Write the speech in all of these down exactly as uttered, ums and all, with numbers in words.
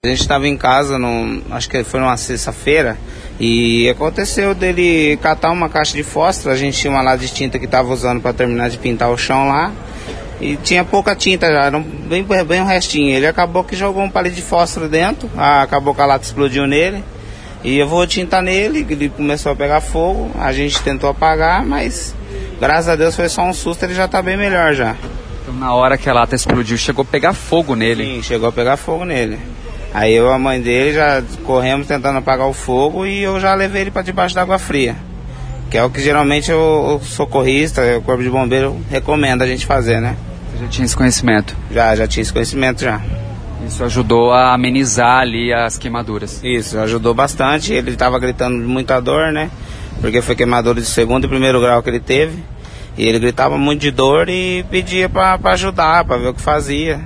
A gente estava em casa, num, acho que foi numa sexta-feira, e aconteceu dele catar uma caixa de fósforo. A gente tinha uma lata de tinta que estava usando para terminar de pintar o chão lá, e tinha pouca tinta já, era bem, bem um restinho. Ele acabou que jogou um palito de fósforo dentro, acabou que a lata explodiu nele, e eu vou tinta nele, ele começou a pegar fogo. A gente tentou apagar, mas graças a Deus foi só um susto, ele já está bem melhor já. Então na hora que a lata explodiu, chegou a pegar fogo nele? Sim, chegou a pegar fogo nele. Aí eu e a mãe dele já corremos tentando apagar o fogo, e eu já levei ele para debaixo da água fria, que é o que geralmente o, o socorrista, o corpo de bombeiro recomenda a gente fazer, né? Você já tinha esse conhecimento? Já, já tinha esse conhecimento já. Isso ajudou a amenizar ali as queimaduras? Isso, ajudou bastante. Ele estava gritando de muita dor, né? Porque foi queimadura de segundo e primeiro grau que ele teve. E ele gritava muito de dor e pedia para ajudar, para ver o que fazia.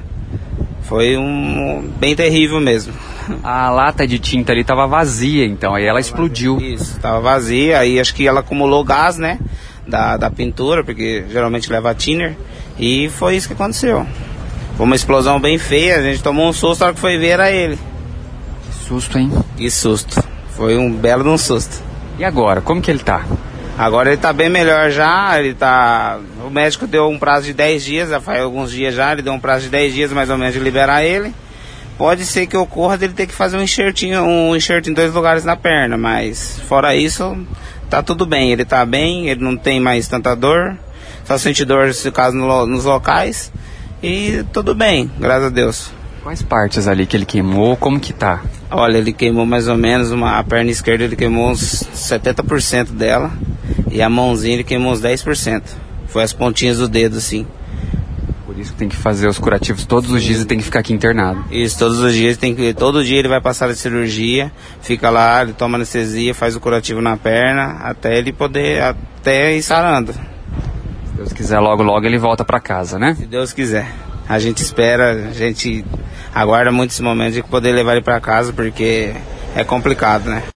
Foi um bem terrível mesmo. A lata de tinta ali estava vazia, então, aí ela explodiu. Isso, estava vazia, aí acho que ela acumulou gás, né, da, da pintura, porque geralmente leva thinner, e foi isso que aconteceu. Foi uma explosão bem feia, a gente tomou um susto, a hora que foi ver era ele. Que susto, hein? Que susto, foi um belo de um susto. E agora, como que ele tá? Agora ele tá bem melhor já, ele tá... O médico deu um prazo de dez dias, já faz alguns dias já, ele deu um prazo de dez dias mais ou menos de liberar ele. Pode ser que ocorra dele ter que fazer um enxertinho, um enxerto em dois lugares na perna, mas fora isso, tá tudo bem. Ele tá bem, ele não tem mais tanta dor, só sente dor se caso no, nos locais, e tudo bem, graças a Deus. Quais partes ali que ele queimou, como que tá? Olha, ele queimou mais ou menos, uma, a perna esquerda ele queimou uns setenta por cento dela, e a mãozinha ele queimou uns dez por cento. Foi as pontinhas do dedo, assim. Por isso que tem que fazer os curativos todos os dias e tem que ficar aqui internado. Isso, todos os dias tem que... Todo dia ele vai passar de cirurgia, fica lá, ele toma anestesia, faz o curativo na perna, até ele poder, até ir sarando. Se Deus quiser, logo, logo ele volta pra casa, né? Se Deus quiser. A gente espera, a gente aguarda muito esse momento de poder levar ele pra casa, porque é complicado, né?